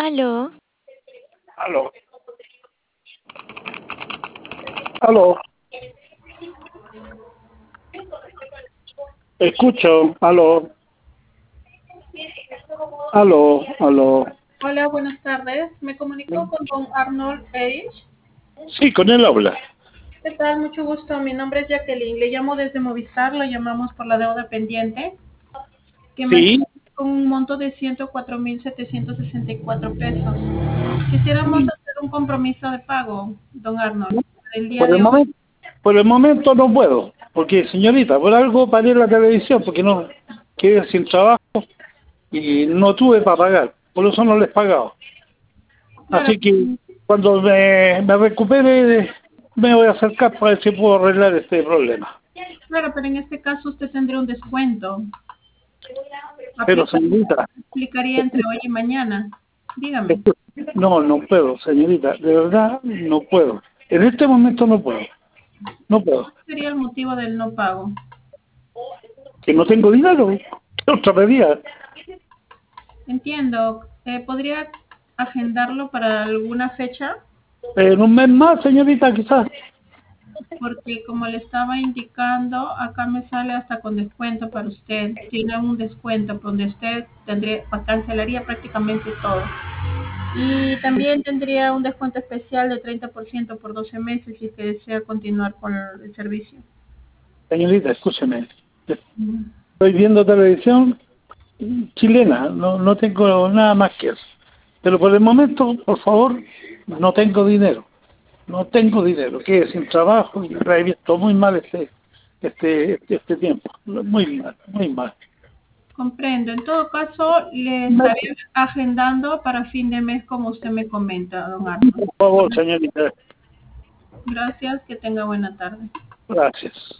Aló, Aló, aló, escucho, aló, aló. Hola, buenas tardes. Me comunico con don Arnold Erich. Sí, con él habla. ¿Qué tal? Mucho gusto. Mi nombre es Jacqueline. Le llamo desde Movistar. Lo llamamos por la deuda pendiente, que me Sí, con un monto de 104.764 pesos. Quisiéramos hacer un compromiso de pago, don Arnold, el día por el de hoy. momento, por el momento no puedo, porque señorita, por algo paré la televisión, porque no quedé sin trabajo y no tuve para pagar, por eso no les he pagado. Claro, Así que cuando me recupere me voy a acercar para ver si puedo arreglar este problema. claro, pero en este caso usted tendría un descuento. Pero Aplica- señorita, Aplicaría entre hoy y mañana. Dígame, no, no puedo, señorita, de verdad no puedo. En este momento no puedo, no puedo. ¿cuál sería el motivo del no pago? Que no tengo dinero. ¿Qué otra pedida? Entiendo. ¿Podría agendarlo para alguna fecha? En un mes más, señorita, quizás. Porque como le estaba indicando, acá me sale hasta con descuento para usted. Tiene un descuento donde usted cancelaría prácticamente todo. Y también tendría un descuento especial de 30% por 12 meses si es que desea continuar con el servicio. Señorita, escúcheme. Mm. Estoy viendo televisión chilena, no tengo nada más que eso. Pero por el momento, por favor, no tengo dinero. No tengo dinero. Quedé sin trabajo y he visto muy mal este tiempo. Muy mal, muy mal. Comprendo. En todo caso, le estaré agendando para fin de mes como usted me comenta, don Arnold. Por favor, señorita. Gracias, que tenga buena tarde. Gracias.